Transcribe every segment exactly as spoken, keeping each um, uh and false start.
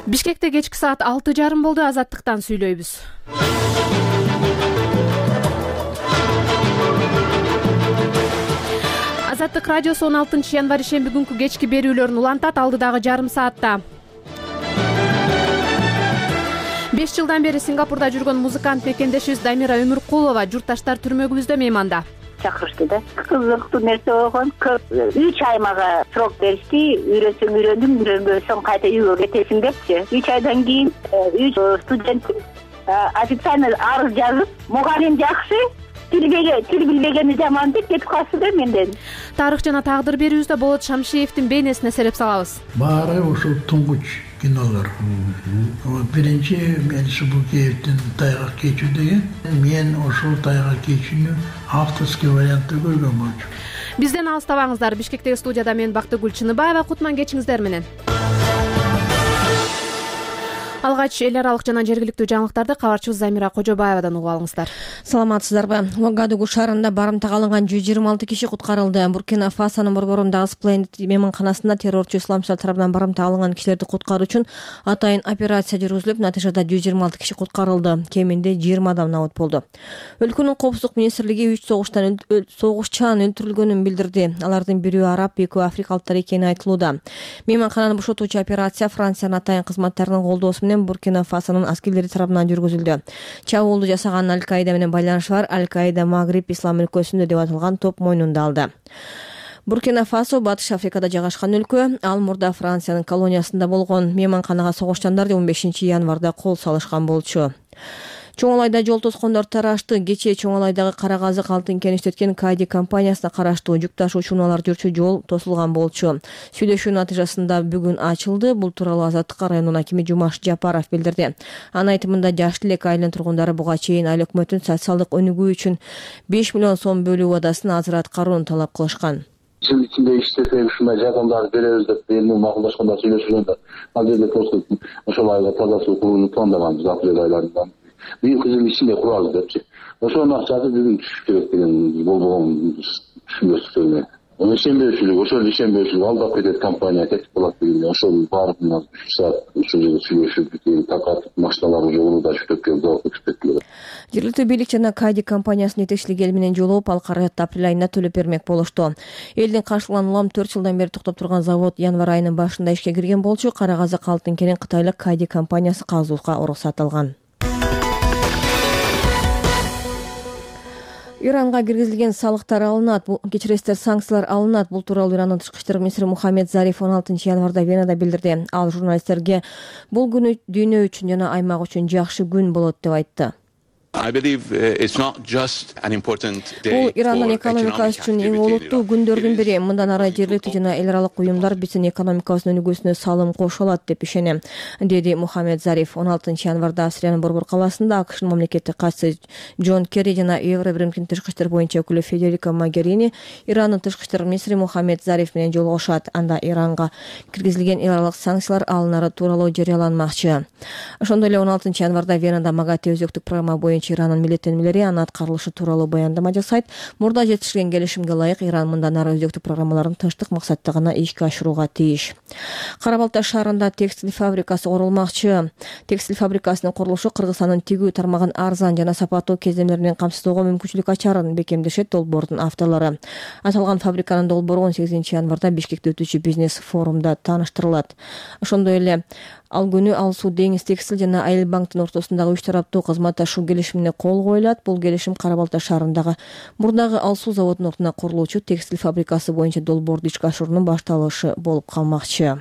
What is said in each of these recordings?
Бишкекте кечки саат алты жарым болду. Азаттыктан сүйлөйбүз. Азаттык радиосу он алтынчы январь ишемби күнкү кечки берүүлөрүн улантат. Алдыдагы жарым саатта беш жылдан бери Сингапурда жүргөн музыкант мекендешибиз Дамира Өмүркулова журтташтар түрмөгүбүздө мейманда. Чакырышты да. Кызыктуу нерсе болгон. үч ай мага срок беришти. Үйрөнсөң үйрөндүм, үйрөнбөсөң кайта үйгө кетесиң депчи. үч айдан кийин үч студент официально арыз жазып, мугалим жакшы, тил билбегени жаман деп кетип калсы да менден. Тарых жана тагдыр берүүбүздө Болот Шамшиевдин бейнесине сереп салабыз. Баары ушул туңгуч кинолор. Биринчи мен Субукеевдин Тайгак кечүү деген. Мен ошол Тайгак кечүүнү авторский вариантта көргөн болчумун. Бизден алыстабаңыздар. Бишкектеги студияда мен Бактыгүл Чыныбаева. Кутман кечиңиздер менен. Алгач эл аралык жана жергиликтүү жаңылыктарды кабарчыбыз Замира Кожобаевадан угуп алыңыздар. Саламатсыздарбы? Уагадугу шаарында барымтага алынган жүз жыйырма алты киши куткарылды. Буркина Фасонун борборундагы Сплендид мейманканасында террорчу исламчылар тарабынан барымтага алынган кишилерди куткаруу үчүн атайын операция жүргүзүлүп, натыйжада жүз жыйырма алты киши куткарылды. Кеминде жыйырма адам набыт болду. Өлкөнүн коопсуздук министрлиги үч согуштан согушчан өлтүрүлгөнүн билдирди. Алардын бирөө араб, экөө африкалыктар экени айтылууда. Мейманкананы бошотуучу операция Франциянын атайын кызматтарынын колдоосу менен Буркина Фасонун аскерлери тарабынан жүргүзүлдү. Чабуулду жасаган Аль-Каида менен байланышы бар Аль-Каида Магриб ислам өлкөсүндө деп аталган топ мойнунда алды. Буркина Фасо Батыш Африкада жайгашкан өлкө. Ал мурда Франциянын колониясында болгон. Мейманканага согушчандар он бешинчи январда кол салышкан болчу. Чоңалайда жол тоскондор тарашты. Кечээ Чоңалайдагы Кара Казык алтын кен иштеткен Кади компаниясына караштуу жүк ташуучу унаалар жүрчү жол тосулган болчу. Сүйлөшүү натыйжасында бүгүн ачылды. Бул тууралуу Азаттык районунун акими Жумаш Жапаров билдирди. Анын айтымында жаш элек айылдын тургундары буга чейин айыл өкмөттүн социалдык өнүгүү үчүн беш миллион сом бөлүү убадасын азыр аткарууну талап кылышкан. Жыл ичинде иштесек ушундай жардамдарды беребиз деп элмен макулдашканда сүйлөшкөндө ал жерде просто ошол айга таза суу курууну пландаганбыз апрель айларында. Бийинки жыл ичинде курабыз депчи. Ошонун акчасы бүгүн түшүш керек деген болбогон түшүнбөстүк. Ишенбөөчүлүк, ошол ишенбөөчүлүк алдап кетет компания кетип калат дегенде ошол баарына үч саат ушул жерде сүйлөшүп такатып машиналар уже уруда жүктөп келип жабып кетти. Жергиликтүү бийлик жана Кади компаниясынын жетекчилиги эл менен жолугуп, ал каражатты апрель айында төлөп бермек болушту. Элдин каршыланган улам төрт жылдан бери токтоп турган завод январь айынын башында ишке кирген болчу. Кара Казык алтын кенин кытайлык Кади компаниясы казууга уруксат алган. Иранга киргизилген салыктар алынат, кечиресиздер санкциялар алынат. Бул тууралуу Ирандын тышкы иштер министри Мухаммед Зариф он алтынчы январда Венада билдирди. Ал журналисттерге бул күнү дүйнө үчүн жана аймак үчүн жакшы күн болот деп айтты. Бул Ирандын экономикасы үчүн эң олуттуу күндөрдүн бири. Мындан ары жергиликтүү жана эл аралык уюмдар биздин экономикабыздын өнүгүүсүнө салым кошо алат деп ишенем, деди Мухаммед Зариф. он алтынчы январда Австриянын Борбор калаасында АКШнын мамлекеттик катчысы Джон Керри жана Евробиримдин тышкы иштер боюнча өкүлү Федерико Могерини Ирандын тышкы иштер министри Мухаммед Зариф менен жолугушат. Анда Иранга киргизилген эл аралык санкциялар алынары тууралуу жарыяланмакчы. Ошондой эле он алтынчы январда Венада МАГАТЭ өзөктүк программа боюнча Иранын милдеттенмелери анын аткарылышы тууралуу баяндама жасайт. Мурда жетишилген келишимге ылайык Иран мындан ары өзөктүк программаларын тынчтык максатта гана ишке ашырууга тийиш. Кара Балта шаарында текстиль фабрикасы курулмакчы. Текстиль фабрикасынын курулушу Кыргызстандын тигүү тармагын арзан жана сапаттуу кеземдер менен камсыздоого мүмкүнчүлүк ачарын бекемдешет долбоордун авторлору. Аталган фабриканын долбоору он сегизинчи январда Бишкекте өтүүчү бизнес форумда тааныштырылат. Ошондой эле ал күнү Ал суу деңиз текстиль жана Айыл банктын ортосундагы үч тараптуу кызматташуу келишимине кол коюлат. Бул келишим Кара Балта шаарындагы мурдагы Ал суу заводунун ордуна курулуучу текстиль фабрикасы боюнча долбоорду ишке ашыруунун башталышы болуп калмакчы.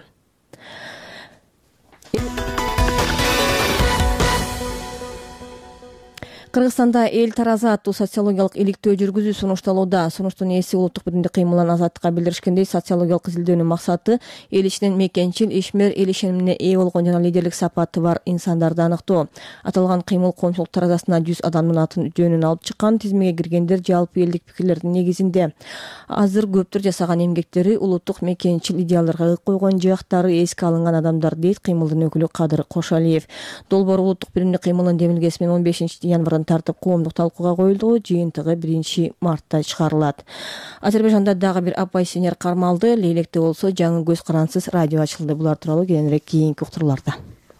Кыргызстанда эл таразы аттуу социологиялык иликтөө жүргүзүү сунушталууда. Сунуштун ээси улуттук биримдик кыймылдан Азаттыкка билдиришкендей, социологиялык изилдөөнүн максаты эл ичинен мекенчил, ишмер, эл ишенимине ээ болгон жана лидерлик сапаты бар инсандарды аныктоо. Аталган кыймыл коомчулук таразасына жүз адамдын атын жөнүн алып чыккан. Тизмеге киргендер жалпы элдик пикирлердин негизинде. Азыр көптөр жасаган эмгектери улуттук мекенчил идеалдарга ык койгон жактары эске алынган адамдар, дейт кыймылдын өкүлү Кадыр Кошалиев. Долбоор улуттук биримдик кыймылдын демилгеси менен он бешинчи январдан тартып коомдук талкууга коюлду. Жыйынтыгы биринчи мартта чыгарылат. Азербайжанда дагы бир оппозиционер кармалды. Лейлекте болсо жаңы көз карансыз радио ачылды. Булар тууралуу кийинирээк кийинки уктурууларда.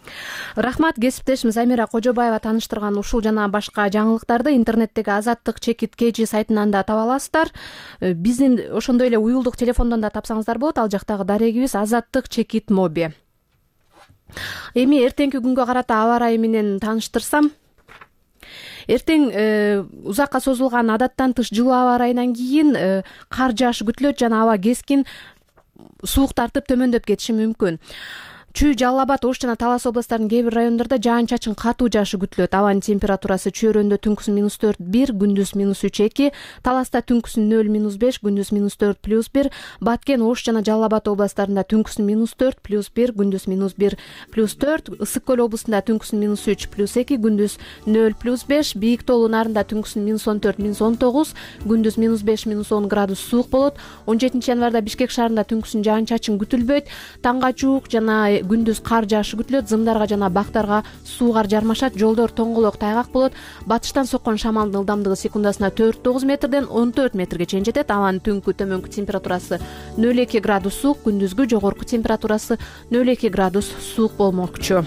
Рахмат. Кесиптешим Замира Кожобаева тааныштырган ушул жана башка жаңылыктарды интернеттеги Азаттык чекит кж сайтынан да таба аласыздар. Биздин ошондой эле уюлдук телефондон да тапсаңыздар болот. Ал жактагы дарегибиз Азаттык чекит моби. Эми эртеңки күнгө карата аба ырайы менен тааныштырсам, эртең узакка созулган адаттан тыш жылуу аба ырайынан кийин кар жаашы күтүлөт жана аба кескин суук тартып төмөндөп кетиши мүмкүн. Чүй, Жалал Абад, Ош жана Талас областарынын кээ бир райондордо жаан-чачын катуу жаашы күтүлөт. Абанын температурасы Чөйрөндө түнкүсүн минус төрт бир, күндүз минус үч эки, Таласта түнкүсүн нөл минус беш, күндүз минус төрт плюс бир, Баткен, Ош жана Жалал Абад областарында түнкүсүн минус төрт плюс бир, күндүз минус бир плюс төрт, Ысык көл облусунда түнкүсүн минус үч плюс эки, күндүз нөл плюс беш, Бийик Тоолуу нарында түнкүсүн минус он төрт минус он тогуз, күндүз минус беш минус он градус суук болот. он жетинчи январда Бишкек шаарында түнкүсүн жаан-чачын күтүлбөйт. Таңга чуук жана күндүз кар жаашы күтүлөт. Зымдарга жана бактарга суугар жармашат. Жолдор тоңголок, тайгак болот. Батыштан соккон шамалдын ылдамдыгы секундасына төрт тогуз метрден он төрт метрге чейин жетет. Абанын түнкү төмөнкү температурасы нөл эки градус суук, күндүзгү жогорку температурасы нөл эки градус суук болмокчу.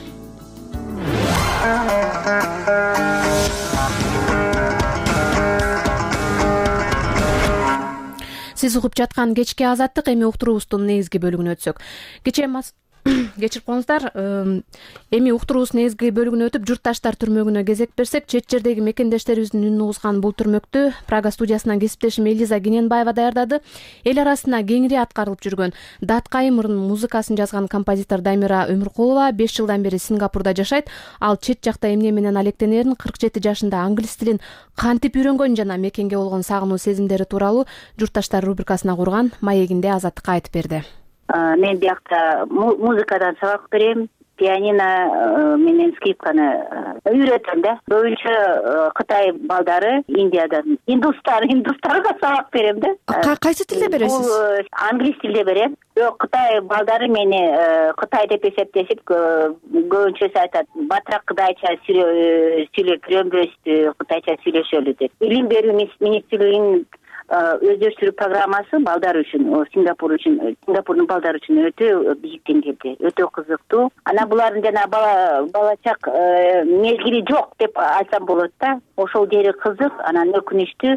Сиз угуп жаткан кечки Азаттык. Эми уктуруубуздун негизги бөлүгүнө өтсөк. Кечээ кечирип коюңуздар. Эми уктуруубуздун негизги бөлүгүнө өтүп, журтташтар түрмөгүнө кезек берсек, чет жердеги мекендештерибиздин үнүн угузган бул түрмөктү Прага студиясынан кесиптешим Элиза Кененбаева даярдады. Эл арасына кеңири аткарылып жүргөн Даткай мурун музыкасын жазган композитор Дамира Өмүркулова беш жылдан бери Сингапурда жашайт. Ал чет жакта эмне менен алектенерин, кырк жети жашында англис тилин кантип үйрөнгөн жана мекенге болгон сагынуу сезимдери тууралуу журтташтар рубрикасына курган маегинде Азаттыкка айтып берди. Мен биякта музыкадан сабак берем, пианино менен скрипканы үйрөтөм да. Көбүнчө Кытай балдары, Индиядан, индустар, индустарга сабак берем да. Кайсы тилде бересиз? Англис тилде берем. Жок, Кытай балдары мени Кытай деп эсептешип, көбүнчөсү айтат, батыраак кытайча сүйлөп үйрөнбөйсүз, кытайча сүйлөшөлү деп. Билим берүү министрлигинин өздөштүрүү программасы балдар үчүн, Сингапур үчүн, Сингапурдун балдары үчүн өтө бийик деңгээлде, өтө кызыктуу. Анан булардын жана бала балачак мезгили жок деп айтсам болот да. Ошол жери кызык, анан өкүнүчтүү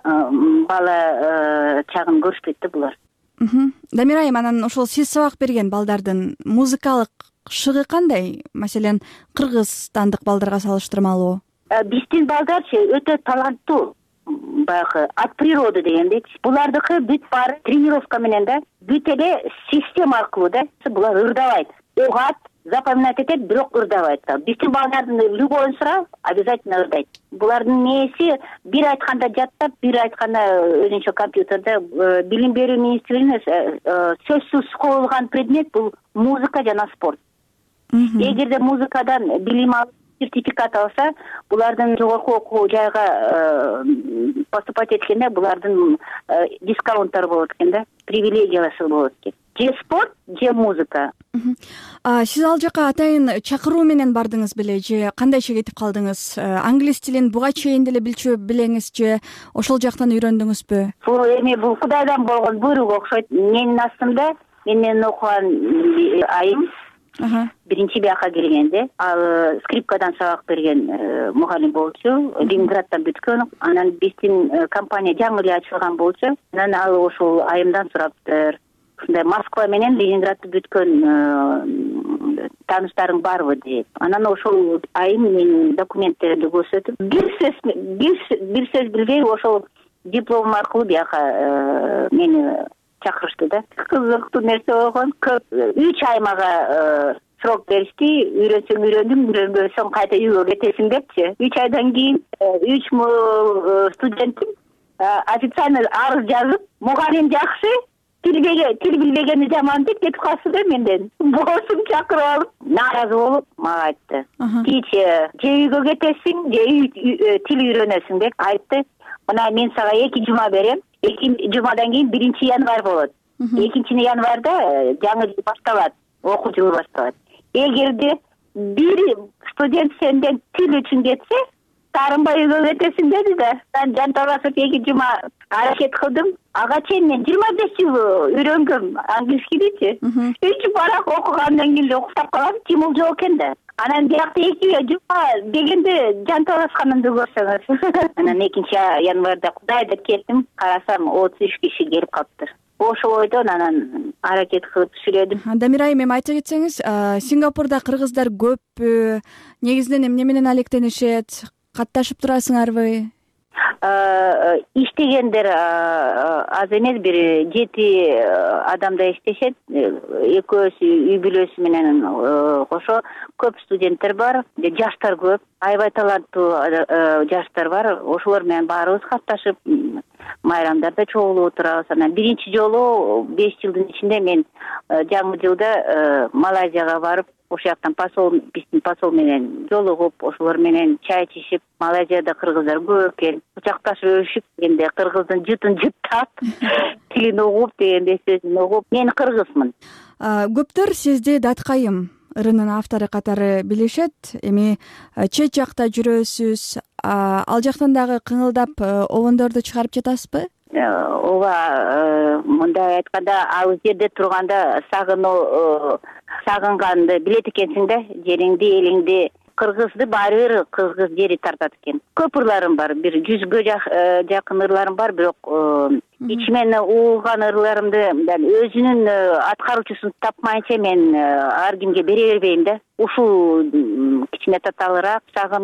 бала чагын көрүшпөйт да булар. Дамира айым, анан ошол сиз сабак берген балдардын музыкалык шыгы кандай? Маселен, кыргызстандык балдарга салыштырмалуу? Биздин балдарчы өтө таланттуу. Баягы от природы дегендей. Булардыкы бүт баары тренировка менен да, бүт эле система аркылуу да. Булар ырдабайт. Угат, запоминать этет, бирок ырдабайт. Биздин балдардын любойун сурап, обязательно ырдайт. Булардын нээси бир айтканда жаттап, бир айтканда өзүнчө компьютерде. Билим берүү министрлигинин сөзсүз коюлган предмет бул музыка жана спорт. Эгерде музыкадан билим алып сертификат алса, булардын жогорку окуу жайга поступать эткенде булардын дискаунттары болот экен да, привилегиясы болот экен. Же спорт, же музыка. Сиз ал жака атайын чакыруу менен бардыңыз беле, же кандайча кетип калдыңыз? Англис тилин буга чейин деле билчү билеңиз, же ошол жактан үйрөндүңүзбү? Бул эми бул Кудайдан болгон буйрук окшойт. Менин астымда менен окуган айым биринчи бияка келгенде, ал скрипкадан сабак берген мугалим болчу, Ленинградтан бүткөн. Анан биздин компания жаңы эле ачылган болчу. Анан ал ошол айымдан сураптыр. Ушундай Москва менен Ленинградты бүткөн тааныштарың барбы деп. Анан ошол айым менин документтеримди көрсөтүп, бир сөз бир сөз билбей ошол диплом аркылуу бияка мени чакырышты да. Кызыктуу нерсе болгон. үч ай мага срок беришти. Үйрөнсөң үйрөндүм, үйрөнбөсөң кайта үйгө кетесиң депчи. үч айдан кийин үч студентим официально арыз жазып, мугалим жакшы, тил билбегени жаман деп кетип калсы да менден. Боссум чакырып алып, нааразы болуп мага айтты. Кичи же үйгө кетесиң, же тил үйрөнөсүң деп айтты. Мына мен сага эки жума берем. эки жумадан кийин биринчи январь болот. экинчи январда жаңы жыл башталат, окуу жылы башталат. Эгерде бир студент сенден тил үчүн кетсе, таарынбай үйгө кетесиң деди да. Мен жанталашып эки жума аракет кылдым. Ага чейин мен жыйырма беш жыл үйрөнгөм английскийдичи. Үч барак окугандан кийин эле уктап калам, тимул жок экен да. Анан биякта эки жума дегенде жанталашканымды көрсөңүз. Анан экинчи январда Кудай деп келдим, карасам отуз үч киши келип калыптыр. Ошол ойдон анан аракет кылып сүрөдүм. Дамира айым, эми айта кетсеңиз, Сингапурда кыргыздар көппү? Негизинен эмне менен алектенишет? Катташып турасыңарбы? Иштегендер аз эмес, бир жети адамда иштешет. Экөөсү үй бүлөсү менен кошо. Көп студенттер бар, жаштар көп, аябай таланттуу жаштар бар. Ошолор менен баарыбыз катташып майрамдарда чогулуп отурабыз. Анан биринчи жолу беш жылдын ичинде мен жаңы жылда Малайзияга барып, ошол жактан посол, биздин посол менен жолугуп, ошолор менен чай ичишип, Малайзияда кыргыздар көп экен. Кучакташып өбүшүп дегенде кыргыздын жутун жуттап, тилин угуп дегенде сөзүн угуп, мен кыргызмын. Көптөр сизди Даткайым ырынын автору катары билишет. Эми чет жакта жүрөсүз, ал жактан дагы кыңылдап обондорду чыгарып жатасызбы? Ооба, мындай айтканда, ал жерде турганда сагынуу сагынганды билет экенсиң да, жериңди, элиңди. Кыргызды баары бир кыргыз жери тартат экен. Көп ырларым бар, бир жүзгө жакын ырларым бар, бирок ичимен уулган ырларымды өзүнүн аткаруучусун тапмайынча мен ар кимге бере бербейм да. Ушул кичине татаалыраак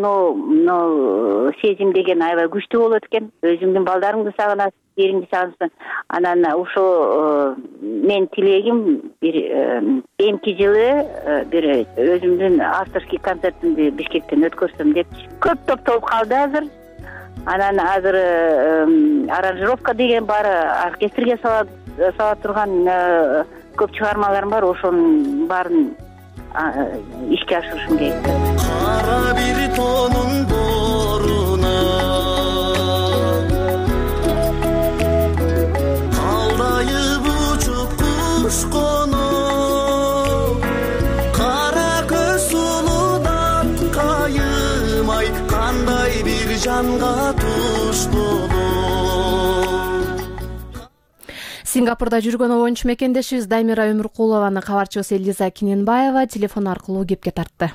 сагынуу сезим деген аябай күчтүү болот экен. Өзүңдүн балдарыңды сагынасың, жериңди сагынасың. Анан ушул мен тилегим бир эмки жылы бир өзүмдүн авторский концертимди Бишкектен өткөрсөм деп. Көп топтолуп калды азыр. Анан азыр аранжировка деген бар, оркестрге сала турган көп чыгармаларым бар, ошонун баарын ишке ашырышым керек. Кара бир тонун боруна алдайып учуп куш коно, кара көз сулуу Даткайым ай, кандай бир жанга туш болот. Сингапурда жүргөн обончу мекендешибиз Дамира Өмүркулованы кабарчыбыз Элиза Киненбаева телефон аркылуу кепке тартты.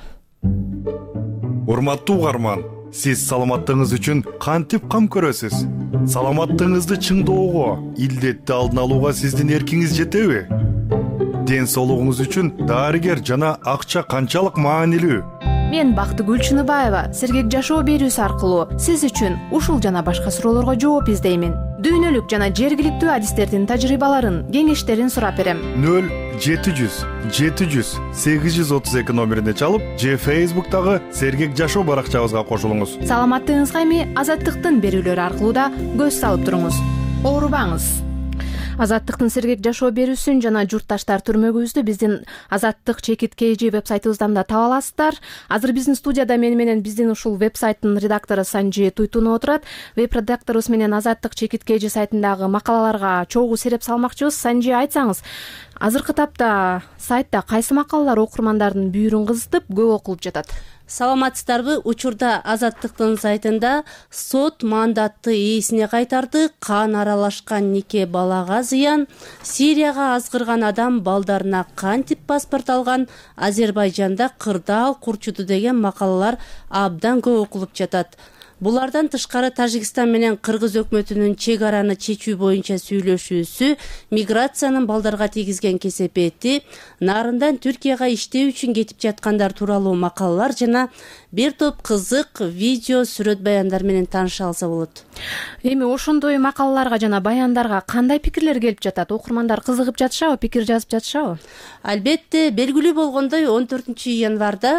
Урматтуу угарман, сиз саламаттыгыңыз үчүн кантип кам көрөсүз? Саламаттыгыңызды чыңдоого, илдетти алдын алууга сиздин эркиңиз жетеби? Ден соолугуңуз үчүн дарыгер жана акча канчалык маанилүү? Мен Бактыгүл Чыныбаева Сергек жашоо берүүсү аркылуу сиз үчүн ушул жана башка суроолорго жооп издеймин. Дүйнөлүк жана жергиликтүү адистердин тажрыйбаларын, кеңештерин сурап берем. нөл жети жүз жети жүз сегиз жүз отуз эки номерине чалып, же Facebook'тагы Сергек жашоо баракчабызга кошулуңуз. Саламаттыгыңызга эми Азаттыктын берүүлөрү аркылуу да көз салып туруңуз. Оорубаңыз. Азаттыктын Сергек жашоо берүүсүн жана журтташтар түрмөгүбүздү биздин Азаттык чекит kg вебсайтыбыздан да таба аласыздар. Азыр биздин студияда мени менен биздин ушул вебсайттын редактору Санжи Туйтунов отурат. Веб редакторубуз менен Азаттык чекит kg сайтындагы макалаларга чогуу сереп салмакчыбыз. Санжи, айтсаңыз, азыркы тапта сайтта кайсы макалалар окурмандардын бүйүрүн кызытып көп окулуп жатат? Саламатсыздарбы? Учурда Азаттыктын сайтында сот мандатты ээсине кайтарды, кан аралашкан нике балага зыян, Сирияга азгырган адам балдарына кантип паспорт алган, Азербайжанда кырдаал курчуду деген макалалар абдан көп окулуп жатат. Булардан тышкары Тажикстан менен Кыргыз өкмөтүнүн чек араны чечүү боюнча сүйлөшүүсү, миграциянын балдарга тийгизген кесепети, нарындан Түркияга иштөө үчүн кетип жаткандар тууралуу макалалар жана бир топ кызык видео, сүрөт баяндар менен тааныша алса болот. Эми ошондой макалаларга жана баяндарга кандай пикирлер келип жатат? Окурмандар кызыгып жатышабы, пикир жазып жатышабы? Албетте, белгилүү болгондой он төртүнчү январда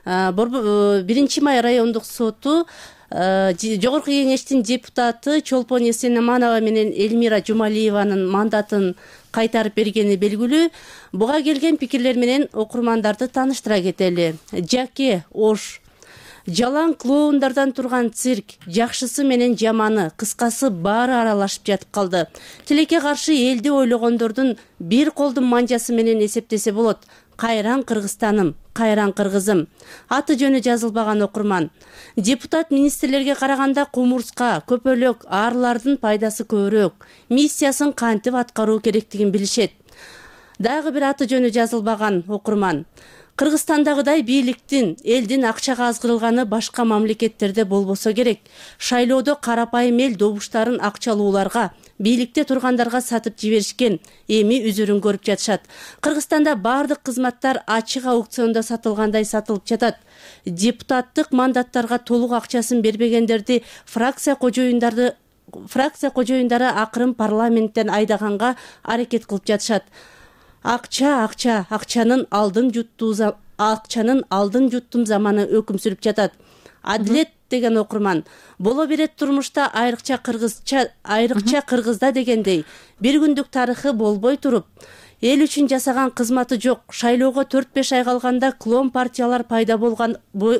биринчи май райондук соту Жогорку кеңештин депутаты Чолпон Эсенаманова менен Эльмира Жумалиеванын мандатын кайтарып бергени белгилүү. Буга келген пикирлер менен окурмандарды тааныштыра кетели. Жаке, Ош, жалаң клоундардан турган цирк, жакшысы менен жаманы, кыскасы баары аралашып жатып калды. Тилекке каршы элди ойлогондордун бир колдун манжасы менен эсептесе болот. Кайран Кыргызстаным, кайран кыргызым. Аты жөнү жазылбаган окурман. Депутат министрлерге караганда кумурска, көпөлөк, аарылардын пайдасы көбүрөөк. Миссиясын кантип аткаруу керектигин билишет. Дагы бир аты жөнү жазылбаган окурман. Кыргызстандагыдай бийликтин, элдин акчага азгырылганы башка мамлекеттерде болбосо керек. Шайлоодо карапайым эл добуштарын акчалууларга, бийликте тургандарга сатып жиберишкен, эми үзүрүн көрүп жатышат. Кыргызстанда баардык кызматтар ачык аукциондо сатылгандай сатылып жатат. Депутаттык мандаттарга толук акчасын бербегендерди фракция кожоюндарды фракция кожоюндары акырын парламенттен айдаганга аракет кылып жатышат. Акча, акча, акчанын алдын жуттуу акчанын алдын жуттум заманы өкүм сүрүп жатат. Адилет деген окурман. Боло берет турмушта айрыкча кыргызча, айрыкча кыргызда дегендей, бир күндүк тарыхы болбой туруп, эл үчүн жасаган кызматы жок. Шайлоого төрт беш ай калганда клон партиялар пайда болгон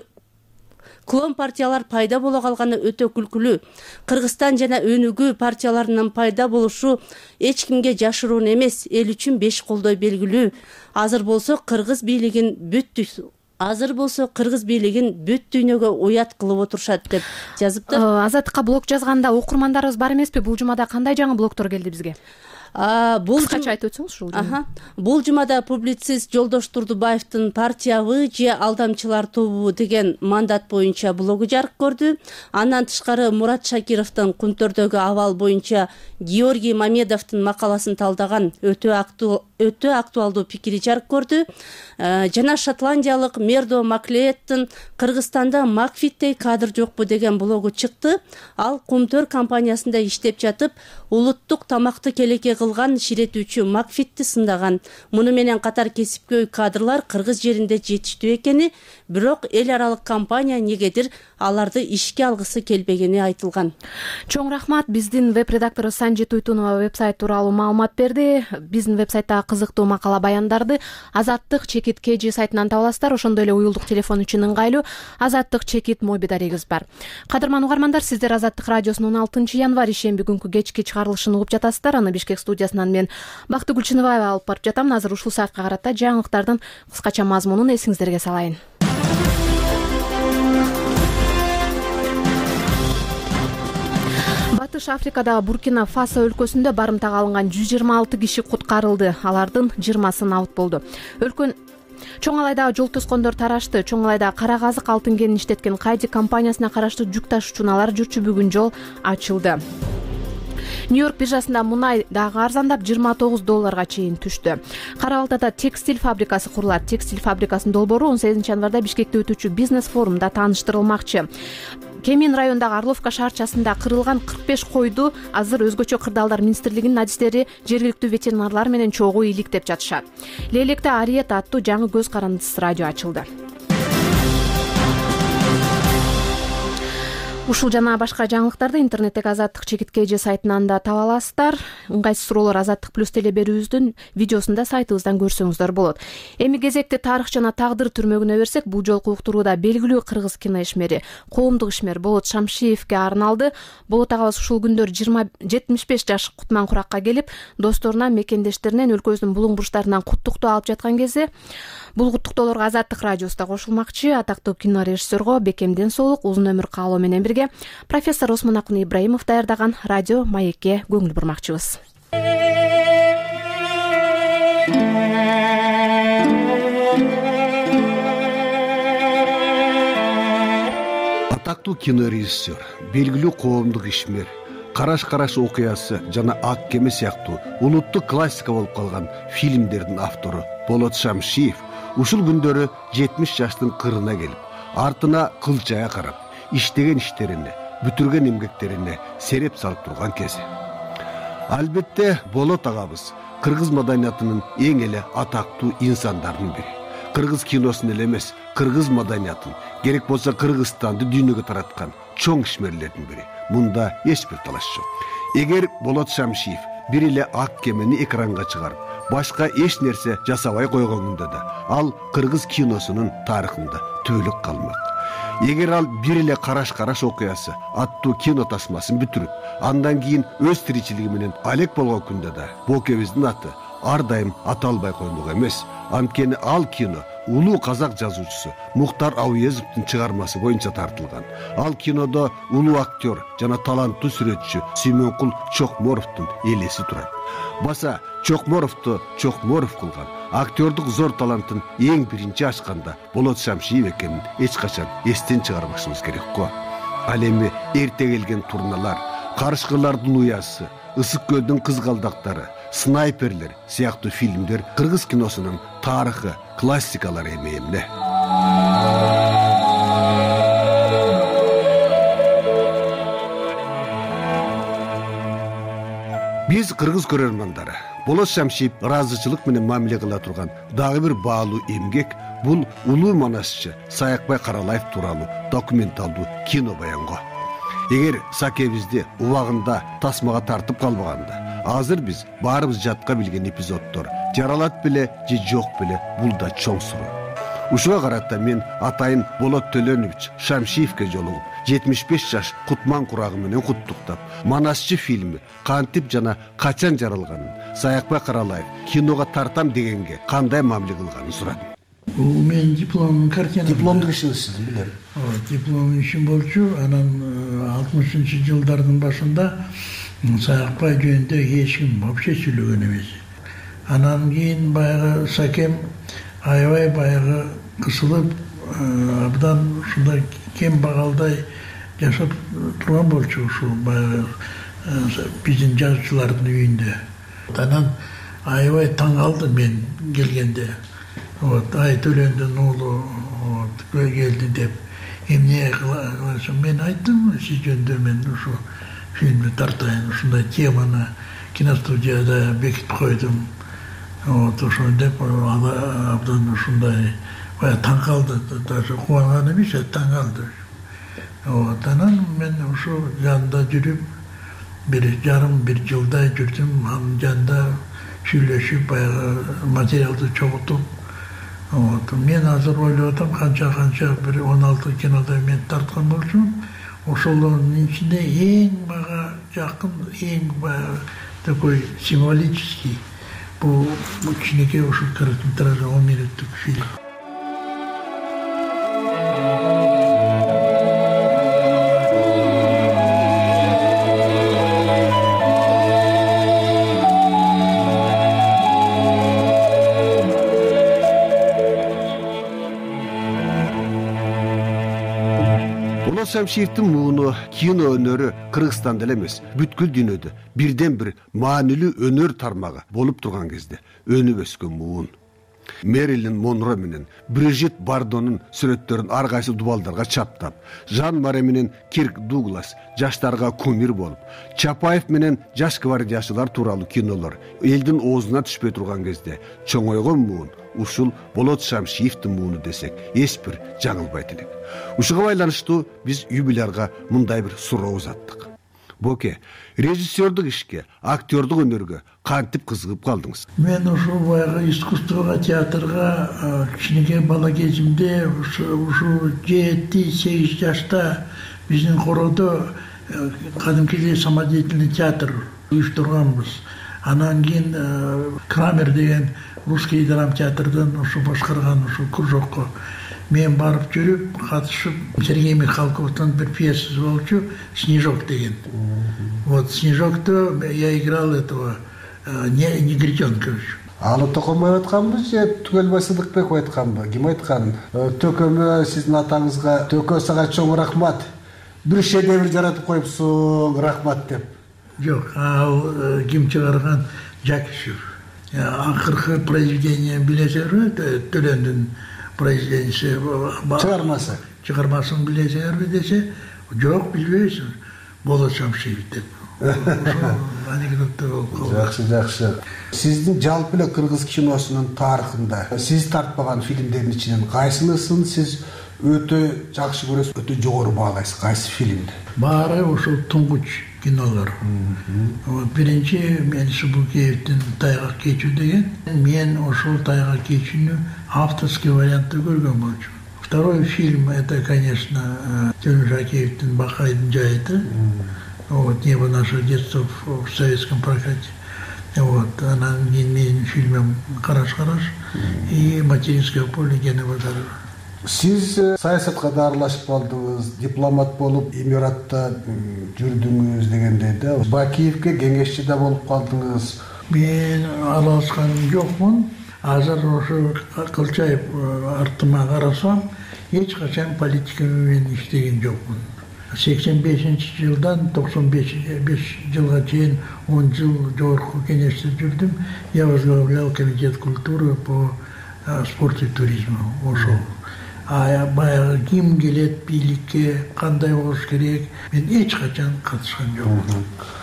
Клон партиялар пайда боло калганы өтө күлкүлүү. Кыргызстан жана өнүгүү партияларынын пайда болушу эч кимге жашыруун эмес, эл үчүн беш колдой белгилүү. Азыр болсо кыргыз бийлигин бүт Азыр болсо кыргыз бийлигин бүт дүйнөгө уят кылып отурушат деп жазыптыр. Азаттыкка блог жазганда окурмандарыбыз бар эмеспи? Бул жумада кандай жаңы блогтор келди бизге? Бул кача айтып өтсөңүз ушул. Бул жумада публицист Жолдош Турдубаевдин партиябы же алдамчылар тобу деген мандат боюнча блогу жарык көрдү. Андан тышкары Мурат Шакировдун Кунтөрдөгү абал боюнча Георгий Мамедовдун макаласын талдаган өтө актуал өтө актуалдуу пикири жарык көрдү. Жана шотландиялык Мердо Маклееттин Кыргызстанда Макфиттей кадр жокпу деген блогу чыкты. Ал Кумтөр компаниясында иштеп жатып, улуттук тамакты келеке кылган ширетүүчү Макфитти сындаган. Муну менен катар кесипкөй кадрлар кыргыз жеринде жетиштүү экени, бирок эл аралык компания негедир аларды ишке алгысы келбегени айтылган. Чоң рахмат. Биздин веб-редактору Санжи Туйтунова веб-сайт тууралуу маалымат берди. Биздин веб-сайттагы кызыктуу макала баяндарды Азаттык чекит кж сайтынан таба аласыздар. Ошондой эле уюлдук телефон үчүн ыңгайлуу Азаттык чекит моби дарегибиз бар. Кадырман угармандар, сиздер Азаттык радиосунун он алтынчы январь ишемби күнкү кечки чыгарылышын угуп жатасыздар. Аны Бишкек студиясынан мен Бактыгүл Чыныбаева алып барып жатам. Азыр ушул саатка карата жаңылыктардын кыскача мазмунун эсиңиздерге салайын. Батыш Африкадагы Буркина Фасо өлкөсүндө барымтага алынган жүз жыйырма алты киши куткарылды. Алардын жыйырмасы абут болду. Өлкөн Чоң Алайдагы жол тоскондор тарашты. Чоң Алайдагы кара казык алтын кенин иштеткен Кайди компаниясына караштуу жүк ташуучуналар жүрчү бүгүн жол ачылды. Нью-Йорк биржасында мунай дагы арзандап жыйырма тогуз долларга чейин түштү. Кара Балтада текстиль фабрикасы курулат. Текстиль фабрикасынын долбоору он сегизинчи январда Бишкекте өтүүчү бизнес форумда тааныштырылмакчы. Кемин районундагы Орловка шаарчасында кырылган кырк беш койду азыр өзгөчө кырдаалдар министрлигинин адистери жергиликтүү ветеринарлар менен чогуу иликтеп жатышат. Лейлекте Ариет аттуу жаңы көз карандысыз радио ачылды. Ушул жана башка жаңылыктарды интернеттеги Азаттык чекит кж сайтынан да таба аласыздар. Ыңгайсыз суроолор Азаттык плюс теле берүүбүздүн видеосунда сайтыбыздан көрсөңүздөр болот. Эми кезекти тарых жана тагдыр түрмөгүнө берсек, бул жолку уктурууда белгилүү кыргыз кино ишмери, коомдук ишмер Болот Шамшиевке арналды. Болот агабыз ушул күндөр жетимиш беш жаш кутман куракка келип, досторунан, мекендештеринен, өлкөбүздүн булуң бурчтарынан куттуктоо алып жаткан кезде бул куттуктоолорго Азаттык радиосу да кошулмакчы. Атактуу кино режиссерго бекем ден соолук, узун өмүр каалоо менен бирге профессор Осмонакун Ибраимов даярдаган радио маекке көңүл бурмакчыбыз. Атактуу кино режиссер, белгилүү коомдук ишмер, Караш-караш окуясы жана Ак кеме сыяктуу улуттук классика болуп калган фильмдердин автору Болот Шамшиев ушул күндөрү жетимиш жаштын кырына келип, артына кылчая карап, иштеген иштерине, бүтүргөн эмгектерине сереп салып турган кези. Албетте Болот агабыз кыргыз маданиятынын эң эле атактуу инсандардын бири. Кыргыз киносун эле эмес, кыргыз маданиятын, керек болсо Кыргызстанды дүйнөгө тараткан чоң ишмерлердин бири. Мында эч бир талаш жок. Эгер Болот Шамшиев бир эле Ак кемени экранга чыгарып, башка эч нерсе жасабай койгондо да, ал кыргыз киносунун тарыхында түбөлүк калмак. Эгер ал бир эле Караш-караш окуясы аттуу кино тасмасын бүтүрүп, андан кийин өз тиричилиги менен алек болгон күндө да, бул экөөбүздүн аты ар дайым аталбай коймок эмес. Анткени ал кино улуу казак жазуучусу Мухтар Ауезовдун чыгармасы боюнча тартылган. Ал кинодо улуу актер жана таланттуу сүрөтчү Сүймөнкул Чокморовдун элеси турат. Баса Чокморовду Чокморов кылган актердук зор талантын эң биринчи ачканда Болот Шамшиев экенин эч качан эстен чыгарбашыбыз керек го. Ал эми эрте келген турналар, карышкылардын уясы, Ысык көлдүн кызгалдактары, Снайперлер сыяктуу фильмдер кыргыз киносунун тарыхы, классикалары эми эмне. Биз кыргыз көрөрмандары Болот Шамшиев ыраазычылык менен мамиле кыла турган дагы бир баалуу эмгек бул улуу манасчы Саякбай Каралаев тууралуу документалдуу кино баянго. Эгер сакебизди убагында тасмага тартып калбаганда, азыр биз баарыбыз жатка билген эпизоддор жаралат беле же жок беле бул да чоң суроо. Ушуга карата мен атайын Болот Төлөнович Шамшиевке жолугуп жетимиш беш жаш кутман курагы менен куттуктап, Манасчы фильми кантип жана качан жаралганын, Саякбай Каралаев киного тартам дегенге кандай мамиле кылганын сурадым. Бул менин дипломдун картинасы. Дипломдук ишиңиз билем. Диплом ишим болчу. Анан алтымышынчы жылдардын башында Саякбай жөнүндө эч ким вообще сүйлөгөн эмес. Анан кийин баягы Сакем аябай баягы кысылып, абдан ушундай кем багалдай жашап турган болчу ушул баягы биздин жазуучулардын үйүндө. Анан аябай таң калдым мен келгенде. Вот, ай Төлөндүн уулу вот келди деп эмне кыласың? Мен айттым, сиз жөнүндө мен ушу фильмди тартайын, ушундай теманы киностудияда бекитип койдум. Вот, ошо деп абдан ушундай бая таң калды, даже кубанган эмес, таң калды. Вот, анан мен ушу жанында жүрүп, бир жарым бир жылдай жүрдүм, анын жанында сүйлөшүп, баягы материалды чогултуп. Вот, мен азыр ойлоп атам, канча-канча бир он алты кинода мен тарткан болчумун. Ошолордун ичинде эң мага жакын, эң баягы такой символический бул кичинекей ушул короткометражный он минуттук фильм. Болот Шамшиевдин мууну кино өнөрү Кыргызстанда эле эмес, бүткүл дүйнөдө бирден бир маанилүү өнөр тармагы болуп турган кезде өнүп өскөн муун. Мэрилин Монро менен Брижит Бардонун сүрөттөрүн ар кайсы дубалдарга чаптап, Жан Маре менен Кирк Дуглас жаштарга кумир болуп, Чапаев менен жаш гвардиячылар тууралуу кинолор элдин оозуна түшпөй турган кезде чоңойгон муун ушул Болот Шамшиевдин мууну десек эч бир жаңылбайт элек. Ушуга байланыштуу биз юбилярга мындай бир суроо узаттык. Боке, режиссердук ишке, актердук өнөргө кантип кызыгып калдыңыз? Мен ушул баягы искусствого театрга кичинекей бала кезимде ушу жети сегиз жашта биздин кородо кадимкидей самодеятельный театр уюштурганбыз. Анан кийин Крамер деген русский драмтеатрдан ушу башкарган ушул кружокко мен барып жүрүп, катышып, Сергей Михалковдун бир пьесасы болчу, Снежок деген. Вот Снежокто я играл этого негритенка. Аны Токомбай айтканбы же Түгөлбай Сыдыкбеков айтканбы? Ким айткан? Төкөмө сиздин атаңызга Төкө сага чоң рахмат. Бир шедевр жаратып коюпсуң, рахмат деп. Жок, ал ким чыгарган Жакишев. Акыркы произведение билесизби? Төлөндүн произведениясы чыгармасы. Чыгармасын билесизби десе, жок билбейсиз. Болот Шамшиев деп. Анекдоттор болуп калды. Жакшы, жакшы. Сиздин жалпы эле кыргыз киносунун тарыхында сиз тартпаган фильмдердин ичинен кайсынысын сиз өтө жакшы көрөсүз, өтө жогору баалайсыз? Кайсы фильмди? Баары ошол туңгуч кинолор. Биринчи мен Субукеевдин Тайгак кечүү деген. Мен ошол Тайгак кечүүнү авторский вариантты көргөн болчумун. Второй фильм это, конечно, Тюрмишакеевдин Бакайдын жайыты. Вот небо нашего детства в советском прокате. Вот, анан кийин менин фильмим «Караш караш» и «Материнское поле» Гена Базарова. Сиз саясатка да аралашып калдыңыз, дипломат болуп Эмиратта жүрдүңүз дегендей да. Бакиевке кеңешчи да болуп калдыңыз. Мен аралашкан жокмун. Азыр ошо Кылчаев артыма карасам, эч качан политика менен иштеген жокмун. сексен бешинчи жылдан токсон беш жылга чейин он жыл жогорку кеңеште жүрдүм. Я возглавлял комитет культуры по спорту и туризму. Ошол. А баягы ким келет бийликке, кандай болуш керек, мен эч качан катышкан жокмун.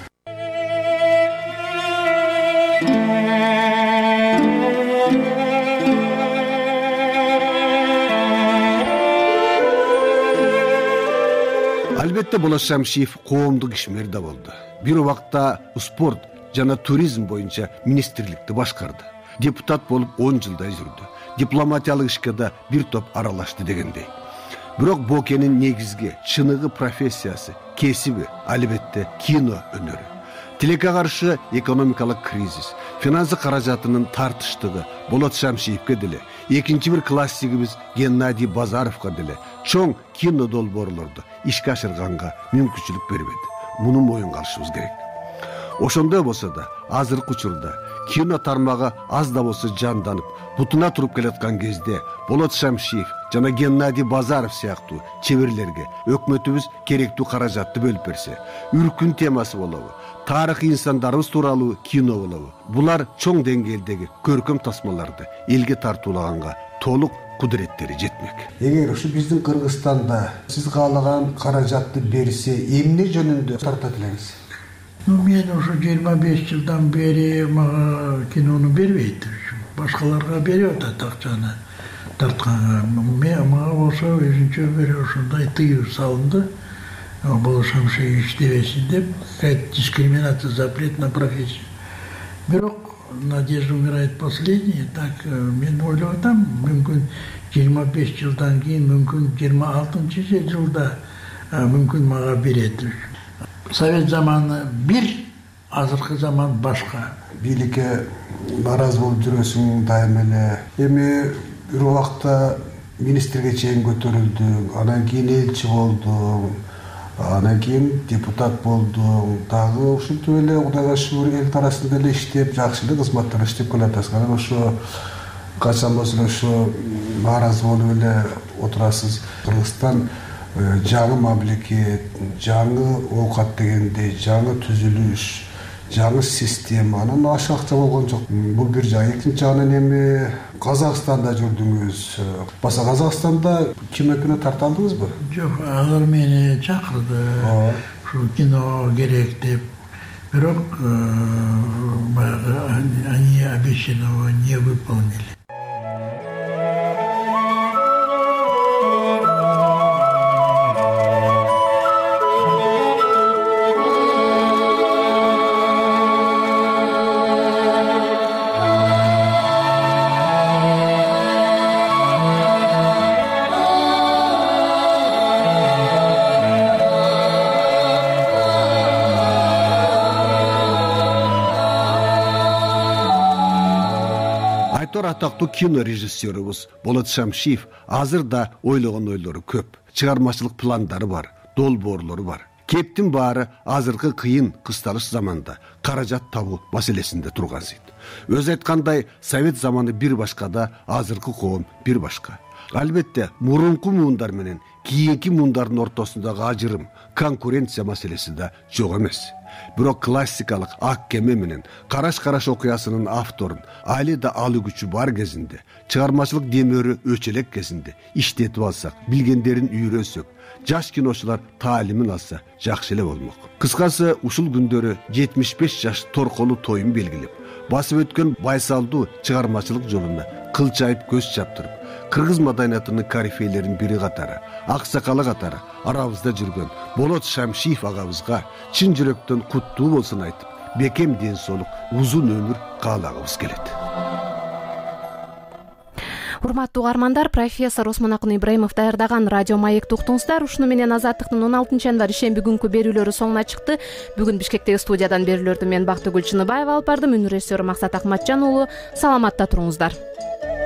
Албетте Болот Шамшиев коомдук ишмер да болду. Бир убакта спорт жана туризм боюнча министрликти башкарды. Депутат болуп он жылдай жүрдү. Дипломатиялык ишке да бир топ аралашты дегендей. Бирок Бокенин негизги чыныгы профессиясы, кесиби албетте кино өнөрү. Тилекке каршы экономикалык кризис, финансы каражатынын тартыштыгы Болот Шамшиевке деле, экинчи бир классигибиз Геннадий Базаровго деле чоң кино долбоорлорду ишке ашырганга мүмкүнчүлүк бербеди. Муну моюнга алышыбыз керек. Ошондой болсо да, азыркы учурда кино тармагы аз да болсо жанданып, бутуна туруп келаткан кезде Болот Шамшиев жана Геннадий Базаров сыяктуу чеберлерге өкмөтүбүз керектүү каражатты бөлүп берсе, үркүн темасы болобу, тарых инсандарыбыз тууралуу кино болобу, булар чоң деңгээлдеги көркөм тасмаларды элге тартуулаганга толук кудуреттери жетмек. Эгер ушу биздин Кыргызстанда сиз каалаган каражатты берсе, эмне жөнүндө тартат элеңиз? Ну, мен ушу жыйырма беш жылдан бери мага кинону бербейт. Башкаларга берет акчаны тартканга. Мага болсо өзүнчө бир ушундай тыюу салынды. Болот Шамшиев иштебесин деп, дискриминация, запрет на профессию. Бирок надежда умирает последняя. Так мен ойлоп атам, мүмкүн жыйырма беш жылдан кийин, мүмкүн жыйырма алтынчы жылда мүмкүн мага берет. Совет заманы бир, азыркы заман башка. Бийликке нааразы болуп жүрөсүң дайым эле. Эми бир убакта министрге чейин көтөрүлдүң, анан кийин элчи болдуң, анан кийин депутат болдуң. Дагы ушинтип эле Кудайга шүгүр эл арасында эле иштеп, жакшы эле кызматтар иштеп келатасыз. Анан ошо качан болсо ошо нааразы болуп эле отурасыз. Кыргызстан жаңы мамлекет, жаңы оокат дегендей, жаңы түзүлүш, жаңы система, анан ашакча болгон жок. Бул бир жай. Экинчи жагынан эми Казакстанда жүрдүңүз. Баса Казакстанда кино тарта алдыңызбы? Жок, алар мени чакырды. Ушу кино керек деп. Бирок они обещанного не выполнили. Атактуу кино режиссерубуз Болот Шамшиев азыр да ойлогон ойлору көп, чыгармачылык пландары бар, долбоорлору бар. Кептин баары азыркы кыйын кысталыш заманда каражат табуу маселесинде тургансыйт. Өзү айткандай, совет заманы бир башка да, азыркы коом бир башка. Албетте, мурунку муундар менен кийинки муундардын ортосундагы ажырым, конкуренция маселеси да жок эмес. Бирок классикалык Ак кеме менен Караш-караш окуясынын авторун али да алуу күчү бар кезинде, чыгармачылык демөрү өчөлөк кезинде иштетип алсак, билгендерин үйрөнсөк, жаш киночулар таалимин алса жакшы эле болмок. Кыскасы, ушул күндөрү жетимиш беш жаш торколуу тоюн белгилеп, басып өткөн байсалдуу чыгармачылык жолуна кылчайып көз чаптырып, кыргыз маданиятынын корифейлеринин бири катары, аксакалы катары арабызда жүргөн Болот Шамшиев агабызга чын жүрөктөн куттуу болсун айтып, бекем ден соолук, узун өмүр каалагыбыз келет. урматтуу угармандар, профессор Осмонакун Ибраимов даярдаган радио маекти уктуңуздар. Ушуну менен Азаттыктын он алтынчы январь ишемби күнкү берүүлөрү соңуна чыкты. Бүгүн Бишкектеги студиядан берүүлөрдү мен Бактыгүл Чыныбаева алып бардым. Үнү режиссеру Максат Акматжан уулу. Саламатта туруңуздар.